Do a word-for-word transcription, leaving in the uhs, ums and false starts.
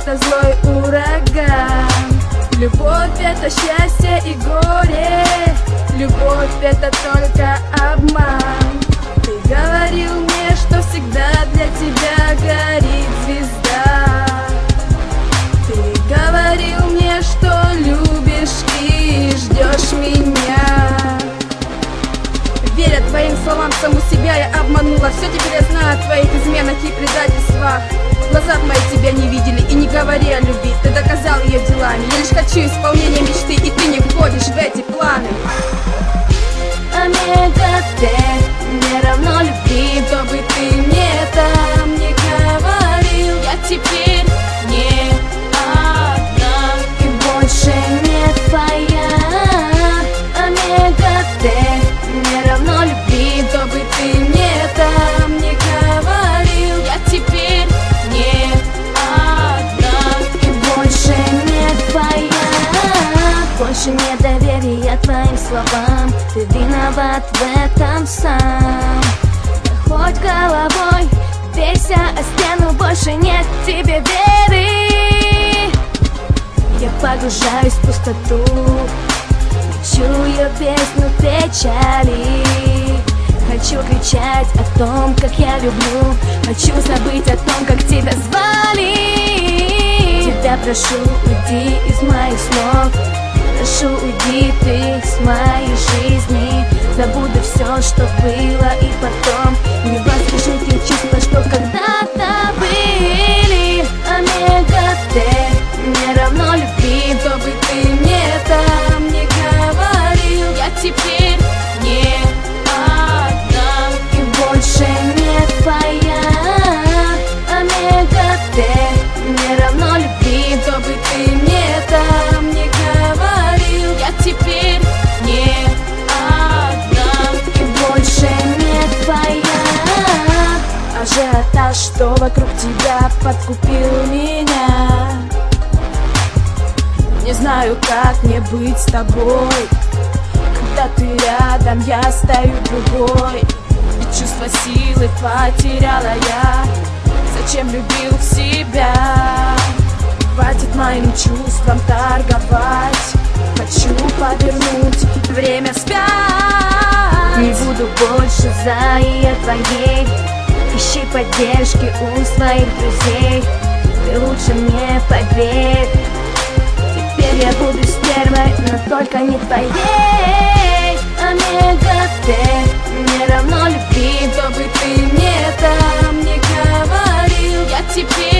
это злой ураган. Любовь — это счастье и горе, любовь — это только обман. Ты говорил мне, что всегда для тебя горит звезда. Ты говорил мне, что любишь и ждешь меня. Веря твоим словам, саму себя я обманула. Все теперь я знаю о твоих изменах и предательствах. Глаза мои тебя не видели и не говори о любви. Ты доказал ее делами. Я лишь хочу исполнения мечты, и ты не входишь в эти планы. Омега Т не равно любви. Кто бы ты мне там не говорил, Я теперь не одна и больше не твоя. Омега Т не равно любви. кто бы ты мне там не говорил, Я теперь не одна и больше не твоя. Больше нет доверия твоим словам. Ты виноват в этом сам. Хоть головой бейся о стену, больше нет в тебе веры. Я погружаюсь в пустоту, чую бездну печали. Хочу кричать о том, как я люблю. Хочу забыть о том, как тебя звали. Тебя прошу, уйди из моих снов. Прошу, уйди ты с моей жизни. Забуду все, что было, и потом не воскрешу те чувства, что когда-то были. Омега Т не равно любви. кто бы ты мне там не говорил, Я теперь не одна и больше не твоя. Омега Т не равно любви. кто бы ты мне там не говорил, Я теперь не одна и больше не твоя. ажиотаж, что вокруг тебя подкупил меня. Не знаю, как мне быть с тобой. Когда ты рядом, я стою другой. И чувство силы потеряла я. Зачем любил себя? Хватит моим чувствам торговать. Хочу повернуть время вспять. Не буду больше заия твоей. Ищи поддержки у своих друзей. Ты лучше мне поверь. Теперь я буду стервой, но только не твоей. Омега Т не равно любви. кто бы ты мне там не говорил, Я теперь